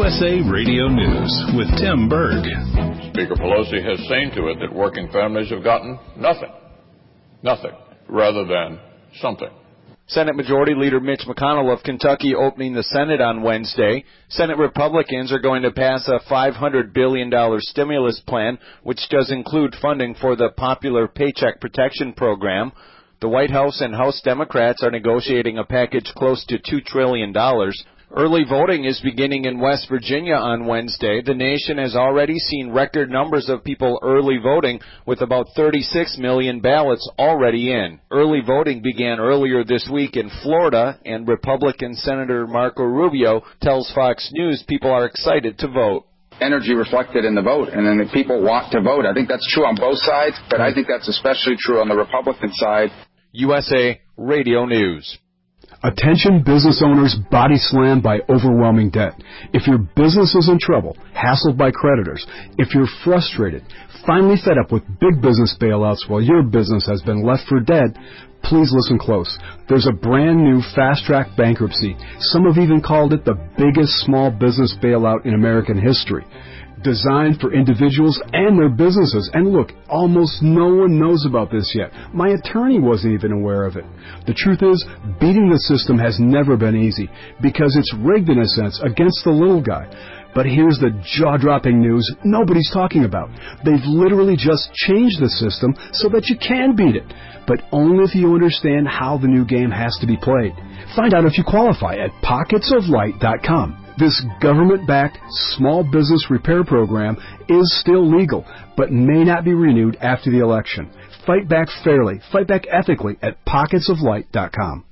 USA Radio News with Tim Berg. Speaker Pelosi has seen to it that working families have gotten nothing, rather than something. Senate Majority Leader Mitch McConnell of Kentucky opening the Senate on Wednesday. Senate Republicans are going to pass a $500 billion stimulus plan, which does include funding for the popular Paycheck Protection Program. The White House and House Democrats are negotiating a package close to $2 trillion. Early voting is beginning in West Virginia on Wednesday. The nation has already seen record numbers of people early voting, with about 36 million ballots already in. Early voting began earlier this week in Florida, and Republican Senator Marco Rubio tells Fox News people are excited to vote. Energy reflected in the vote, and then the people want to vote. I think that's true on both sides, but I think that's especially true on the Republican side. USA Radio News. Attention business owners body slammed by overwhelming debt. If your business is in trouble, hassled by creditors, if you're frustrated, finally fed up with big business bailouts while your business has been left for dead, please listen close. There's a brand new fast-track bankruptcy. Some have even called it the biggest small business bailout in American history. Designed for individuals and their businesses. And look, almost no one knows about this yet. My attorney wasn't even aware of it. The truth is, beating the system has never been easy because it's rigged in a sense against the little guy. But here's the jaw-dropping news nobody's talking about. They've literally just changed the system so that you can beat it, but only if you understand how the new game has to be played. Find out if you qualify at pocketsoflight.com. This government-backed small business repair program is still legal, but may not be renewed after the election. Fight back fairly, fight back ethically at pocketsoflight.com.